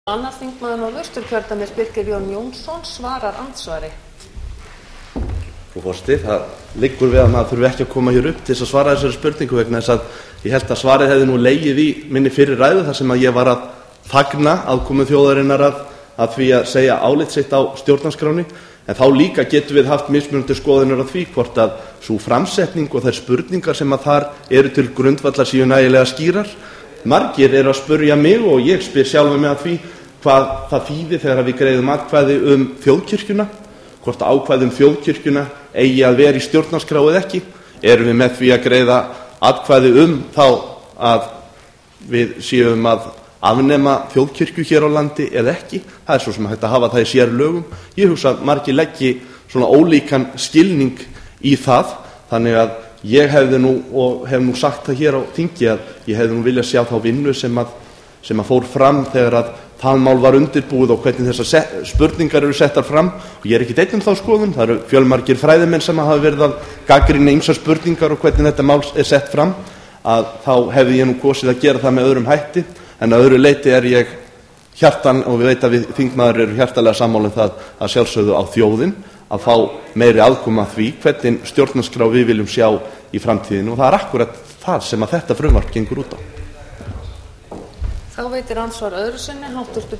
Annar þingmaður Norðausturkjördæmis, Birkir Jón Jónsson, svarar andsvari. Frú forseti, það liggur við að maður þurfi ekki að koma hér upp til þess að svara þessari spurningu vegna þess að ég held að svarið hefði nú legið í minni fyrri ræðu þar sem að ég var að fagna aðkomu þjóðarinnar að því að segja álit sitt á stjórnarskránni, en þá líka getum við haft mismunandi skoðanir á því hvort að sú framsetning og þær spurningar sem að þar eru til grundvallar séu nægilega skýrar. Margir eru að spurja mig og ég spyr sjálfur mig að því hvað það þýði þegar við greiðum atkvæði þjóðkirkjuna, hvort ákvæði þjóðkirkjuna eigi að vera í stjórnarskrá eða ekki. Erum við með því að greiða atkvæði þá að við séum að afnema þjóðkirkju hér á landi eða ekki? Það er svo sem hægt að hafa það í sérlögum. Ég hugsa að margir leggi svona ólíkan skilning í það, þannig að ég hefði nú og hef nú sagt það hér á þingi að ég hefði nú viljað sjá þá vinnu sem að fór fram þegar að það mál var undirbúið og hvernig þessar spurningar eru settar fram, og ég er ekki einn þá skoðun, það eru fjölmargir fræðimenn sem hafa verið að gagnrýna ýmsar spurningar og hvernig þetta mál er sett fram, að þá hefði ég nú kosið að gera það með öðrum hætti, en að öðru leyti er ég og við veit að við þingmaður eru hjartanlega sammála það að sjálfsögðu á þjóðin að fá meiri aðkoma að því hvernig stjórnarskrá við viljum sjá í framtíðinu, og það er akkúrat það sem að þetta frumvarp gengur út á. Þá veitir andsvar öðru sinni hv.